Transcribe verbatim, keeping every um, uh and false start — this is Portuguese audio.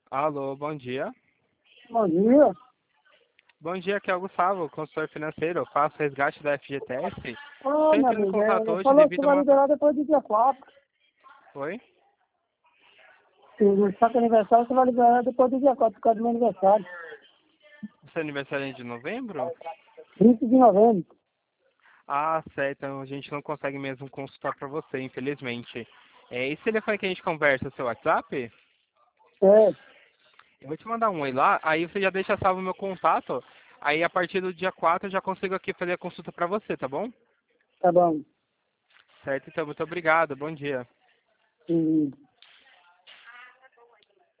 Alô, bom dia. Bom dia. Bom dia, aqui é o Gustavo, consultor financeiro. Eu faço resgate da F G T S. Ô, Estou meu entrando em amigo, contato é, hoje falou que devido a vai uma... liberar depois do dia quatro. Oi? Se o saco aniversário, você vai liberar depois do dia quatro, por causa do meu aniversário. Seu aniversário é de novembro? vinte de novembro. Ah, certo. Então a gente não consegue mesmo consultar para você, infelizmente. É, esse telefone que a gente conversa, seu WhatsApp? É, Eu vou te mandar um oi lá, aí você já deixa salvo o meu contato. Aí a partir do dia quatro eu já consigo aqui fazer a consulta para você, tá bom? tá bom. Certo, então muito obrigado. Bom dia. Sim.